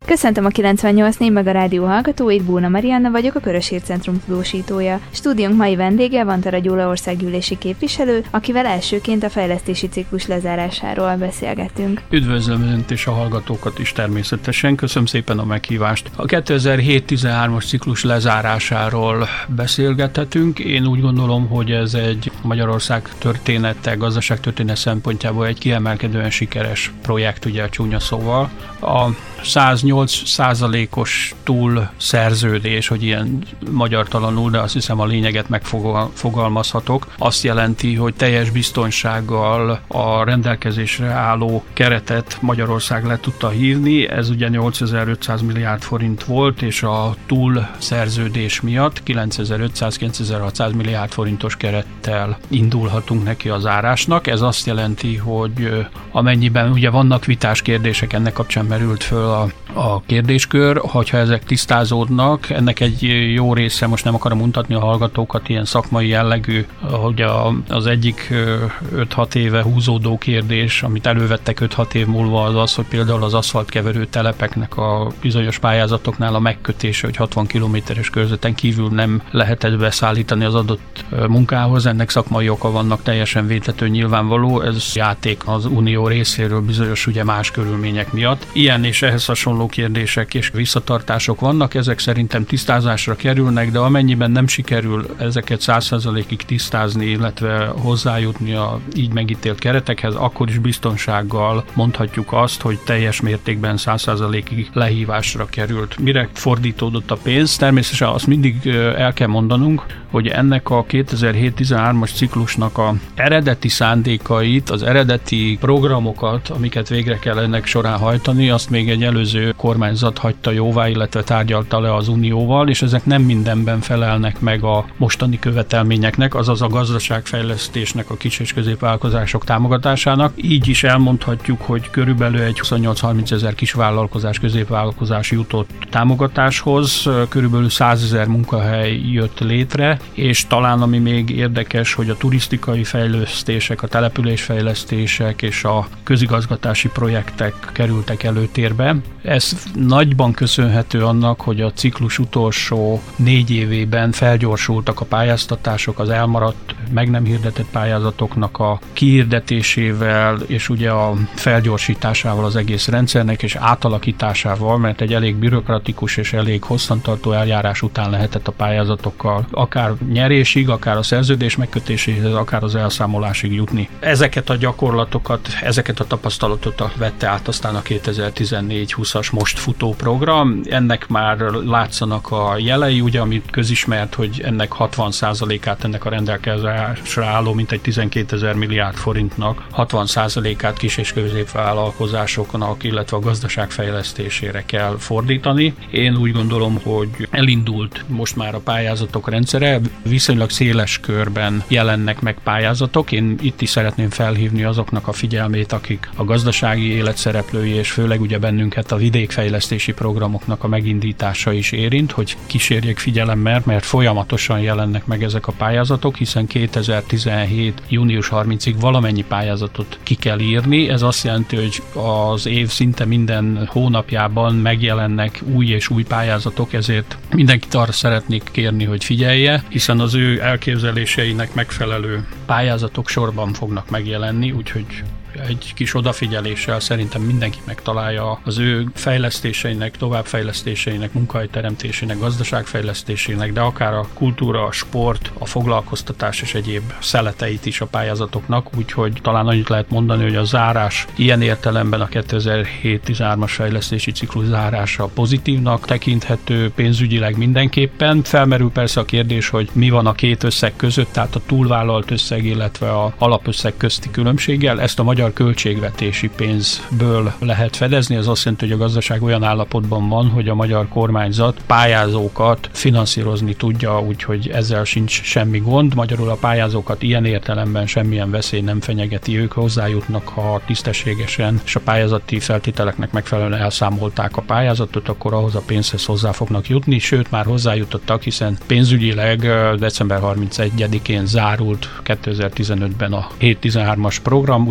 Köszöntöm a 98.4 meg a rádió hallgatóit, Bóna Marianna vagyok, a Körös Hírcentrum tudósítója. Stúdiónk mai vendége Vantara Gyula országgyűlési képviselő, akivel elsőként a fejlesztési ciklus lezárásáról beszélgetünk. Üdvözlöm Önt és a hallgatókat is természetesen, köszönöm szépen a meghívást. A 2007-13-as ciklus lezárásáról beszélgethetünk. Én úgy gondolom, hogy ez egy Magyarország története, gazdaságtörténet szempontjából egy kiemelkedően sikeres projekt, ugye csúnya szóval. A 108%-os túlszerződés, hogy ilyen magyartalanul, de azt hiszem a lényeget megfogalmazhatok, azt jelenti, hogy teljes biztonsággal a rendelkezésre álló keretet Magyarország le tudta hívni. Ez ugye 8500 milliárd forint volt, és a túlszerződés miatt 9500-9600 milliárd forintos kerettel indulhatunk neki a zárásnak. Ez azt jelenti, hogy amennyiben ugye vannak vitás kérdések, ennek kapcsán merült föl a kérdéskör, hogyha ezek tisztázódnak, ennek egy jó része, most nem akarom mutatni a hallgatókat, ilyen szakmai jellegű, hogy az egyik 5-6 éve húzódó kérdés, amit elővettek 5-6 év múlva, az az, hogy például az aszfaltkeverő telepeknek a bizonyos pályázatoknál a megkötése, hogy 60 kilométeres körzeten kívül nem lehetett beszállítani az adott munkához, ennek szakmai oka vannak, teljesen védhető, nyilvánvaló, ez játék az Unió részéről bizonyos ugye más körülmények miatt. Ilyen és ehhez hasonló kérdések és visszatartások vannak, ezek szerintem tisztázásra kerülnek, de amennyiben nem sikerül ezeket 100%-ig tisztázni, illetve hozzájutni a így megítélt keretekhez, akkor is biztonsággal mondhatjuk azt, hogy teljes mértékben 100%-ig lehívásra került. Mire fordítódott a pénz? Természetesen azt mindig el kell mondanunk, hogy ennek a 2007-13-as ciklusnak a eredeti szándékait, az eredeti programokat, amiket végre kell ennek során hajtani, azt még egy előző kormányzat hagyta jóvá, illetve tárgyalta le az Unióval, és ezek nem mindenben felelnek meg a mostani követelményeknek, azaz a gazdaságfejlesztésnek, a kis- és középvállalkozások támogatásának. Így is elmondhatjuk, hogy körülbelül egy 28-30 ezer kisvállalkozás, középvállalkozás jutott támogatáshoz, körülbelül 100 000 munkahely jött létre, és talán ami még érdekes, hogy a turisztikai fejlesztések, a településfejlesztések és a közigazgatási projektek kerültek előtérbe. Ez nagyban köszönhető annak, hogy a ciklus utolsó 4 évében felgyorsultak a pályáztatások, az elmaradt, meg nem hirdetett pályázatoknak a kihirdetésével, és ugye a felgyorsításával az egész rendszernek, és átalakításával, mert egy elég bürokratikus és elég hosszantartó eljárás után lehetett a pályázatokkal akár nyerésig, akár a szerződés megkötéséhez, akár az elszámolásig jutni. Ezeket a gyakorlatokat, ezeket a tapasztalatokat vette át aztán a 2014-20-as most futó program. Ennek már látszanak a jelei, ugye, amit közismert, hogy ennek 60%-át ennek a rendelkezésre álló mintegy 12 000 milliárd forintnak 60%-át kis- és középvállalkozásoknak, illetve a gazdaság fejlesztésére kell fordítani. Én úgy gondolom, hogy elindult most már a pályázatok rendszere, viszonylag széles körben jelennek meg pályázatok. Én itt is szeretném felhívni azoknak a figyelmét, akik a gazdasági élet szereplői, és főleg ugye bennünket a vidékfejlesztési programoknak a megindítása is érint, hogy kísérjék figyelemmel, mert folyamatosan jelennek meg ezek a pályázatok, hiszen 2017. június 30-ig valamennyi pályázatot ki kell írni. Ez azt jelenti, hogy az év szinte minden hónapjában megjelennek új és új pályázatok, ezért mindenkit arra szeretnék kérni, hogy figyelje, hiszen az ő elképzeléseinek megfelelő pályázatok sorban fognak megjelenni, úgyhogy egy kis odafigyeléssel szerintem mindenki megtalálja az ő fejlesztéseinek, továbbfejlesztéseinek, munkahelyteremtésének, gazdaságfejlesztésének, de akár a kultúra, a sport, a foglalkoztatás és egyéb szeleteit is a pályázatoknak, úgyhogy talán annyit lehet mondani, hogy a zárás ilyen értelemben a 2007-13-as fejlesztési ciklus zárása pozitívnak tekinthető, pénzügyileg mindenképpen. Felmerül persze a kérdés, hogy mi van a két összeg között, tehát a túlvállalt összeg, illetve a alapösszeg közti különbséggel. Ezt a magyar költségvetési pénzből lehet fedezni, ez azt jelenti, hogy a gazdaság olyan állapotban van, hogy a magyar kormányzat pályázókat finanszírozni tudja, úgyhogy ezzel sincs semmi gond. Magyarul a pályázókat ilyen értelemben semmilyen veszély nem fenyegeti, ők hozzájutnak, ha tisztességesen és a pályázati feltételeknek megfelelően elszámolták a pályázatot, akkor ahhoz a pénzhez hozzá fognak jutni, sőt már hozzájutottak, hiszen pénzügyileg december 31-én zárult 2015-ben a 7-13-as program, ugye erről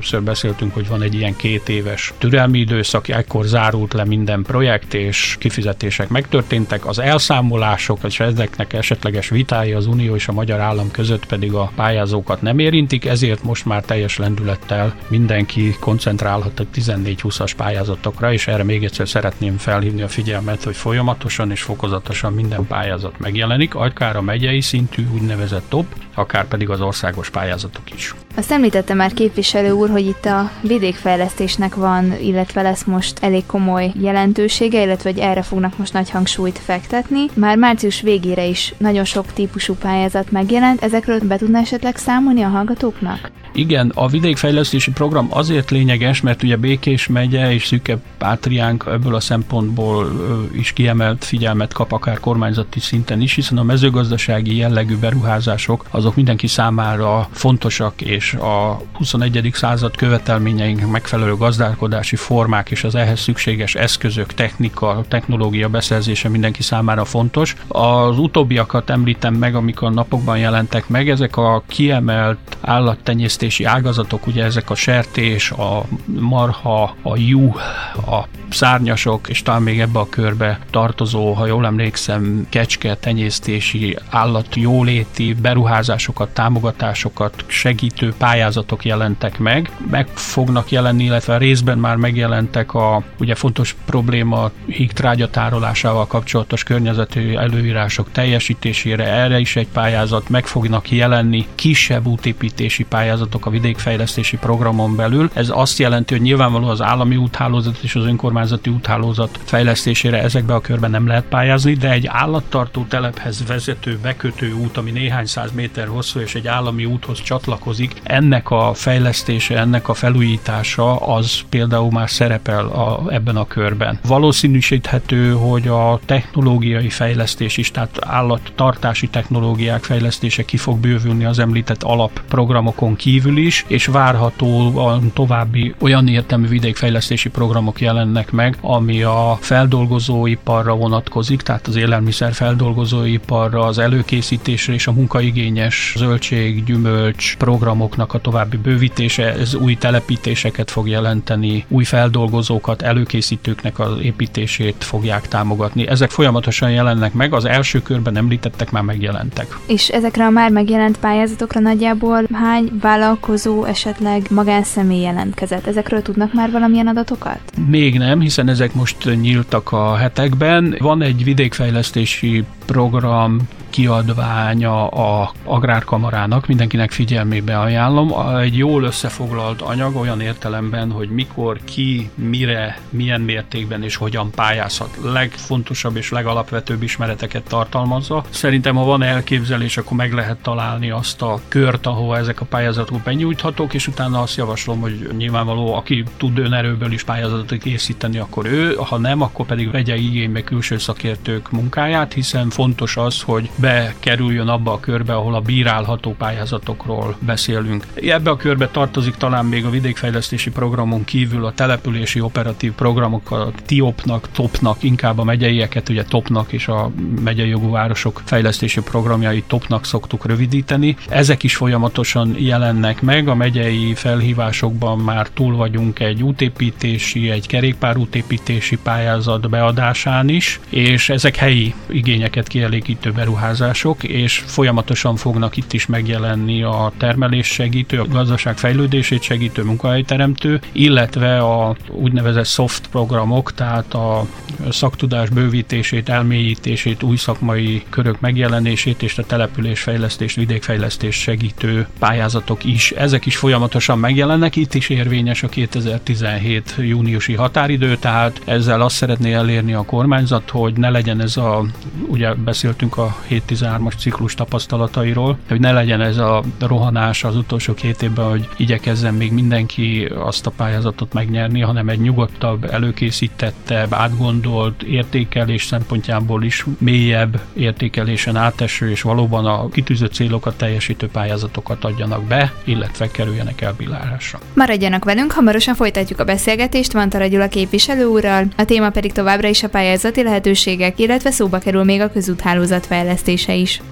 többször beszéltünk, hogy van egy ilyen 2 éves türelmi időszak, ekkor zárult le minden projekt, és kifizetések megtörténtek. Az elszámolások, és ezeknek esetleges vitái az Unió és a magyar állam között pedig a pályázókat nem érintik, ezért most már teljes lendülettel mindenki koncentrálhat a 14-20-as pályázatokra, és erre még egyszer szeretném felhívni a figyelmet, hogy folyamatosan és fokozatosan minden pályázat megjelenik, akár a megyei szintű úgynevezett top, akár pedig az országos pályázatok is. Azt említette már képviselő úr, hogy itt a vidékfejlesztésnek van, illetve lesz most elég komoly jelentősége, illetve hogy erre fognak most nagy hangsúlyt fektetni. Már március végére is nagyon sok típusú pályázat megjelent, ezekről be tudná esetleg számolni a hallgatóknak? Igen, a vidékfejlesztési program azért lényeges, mert ugye Békés megye és Szűke-Pátriánk ebből a szempontból is kiemelt figyelmet kap akár kormányzati szinten is, hiszen a mezőgazdasági jellegű beruházások azok mindenki számára fontosak, és a 21. század követelményeinek megfelelő gazdálkodási formák és az ehhez szükséges eszközök, technológia beszerzése mindenki számára fontos. Az utóbbiakat említem meg, amik a napokban jelentek meg, ezek a kiemelt állattenyésztési ágazatok, ugye ezek a sertés, a marha, a juh, a szárnyasok, és talán még ebbe a körbe tartozó, ha jól emlékszem, kecske tenyésztési, állatjóléti beruházásokat, támogatásokat segítő pályázatok jelentek meg. Meg fognak jelenni, illetve részben már megjelentek a ugye fontos probléma hígtrágya tárolásával kapcsolatos környezeti előírások teljesítésére, erre is egy pályázat, meg fognak jelenni kisebb útépítési pályázatok a vidékfejlesztési programon belül. Ez azt jelenti, hogy nyilvánvalóan az állami úthálózat és az önkormányzati úthálózat fejlesztésére ezekbe a körben nem lehet pályázni, de egy állattartó telephez vezető bekötő út, ami néhány száz méter hosszú és egy állami úthoz csatlakozik, ennek a fejlesztése, ennek a felújítása az például már szerepel ebben a körben. Valószínűsíthető, hogy a technológiai fejlesztés is, tehát állattartási technológiák fejlesztése ki fog bővülni az említett alapprogramokon kívül is, és várhatóan további olyan értelmű vidékfejlesztési programok jelennek meg, ami a feldolgozóiparra vonatkozik, tehát az élelmiszer feldolgozóiparra, az előkészítésre és a munkaigényes zöldség, gyümölcs programoknak a további bővítése, ez új telepítéseket fog jelenteni, új feldolgozókat, előkészítőknek az építését fogják támogatni. Ezek folyamatosan jelennek meg, az első körben említettek már megjelentek. És ezekre a már megjelent pályázatokra nagyjából hány vállalkozó, esetleg magánszemély jelentkezett? Ezekről tudnak már valamilyen adatokat? Még nem, hiszen ezek most nyíltak a hetekben. Van egy vidékfejlesztési program kiadványa a Agrárkamarának, mindenkinek figyelmébe ajánlom. Egy jól összefoglalt anyag olyan értelemben, hogy mikor, ki, mire, milyen mértékben és hogyan pályázhat. Legfontosabb és legalapvetőbb ismereteket tartalmazza. Szerintem, ha van elképzelés, akkor meg lehet találni azt a kört, ahova ezek a pályázatok benyújthatók, és utána azt javaslom, hogy nyilvánvaló, aki tud önerőből is pályázatot készíteni, akkor ő, ha nem, akkor pedig vegye igénybe külső szakértők munkáját, hiszen fontos az, hogy bekerüljön abba a körbe, ahol a bírálható pályázatokról beszélünk. Ebbe a körbe tartozik talán még a vidékfejlesztési programon kívül a települési operatív programok, a TIOP-nak, TOP-nak, inkább a megyeieket, ugye TOP-nak és a megyei jogú városok fejlesztési programjai TOP-nak szoktuk rövidíteni. Ezek is folyamatosan jelennek meg, a megyei felhívásokban már túl vagyunk egy útépítési, egy kerékpárútépítési pályázat beadásán is, és ezek helyi igényeket kielégítő beruházások, és folyamatosan fognak itt is megjelenni a termelés segítő, a gazdaság fejlődését segítő, munkahelyteremtő, illetve a úgynevezett soft programok, tehát a szaktudás bővítését, elmélyítését, új szakmai körök megjelenését és a településfejlesztést, vidékfejlesztést segítő pályázatok is. Ezek is folyamatosan megjelennek, itt is érvényes a 2017 júniusi határidő, tehát ezzel azt szeretné elérni a kormányzat, hogy ne legyen ez ugye beszéltünk a 7-13-as ciklus tapasztalatairól, hogy ne legyen ez a rohanás az utolsó 2 évben, hogy igyekezzen még mindenki azt a pályázatot megnyerni, hanem egy nyugodtabb, előkészítettebb, átgondolt értékelés szempontjából is mélyebb értékelésen áteső, és valóban a kitűzött célokat teljesítő pályázatokat adjanak be, illetve kerüljenek elbírálásra. Maradjanak velünk, hamarosan folytatjuk a beszélgetést Vantara Gyula képviselő úrral, a téma pedig továbbra is a pályázati lehetőségek, illetve szóba kerül még a közúthálózat fejlesztése is.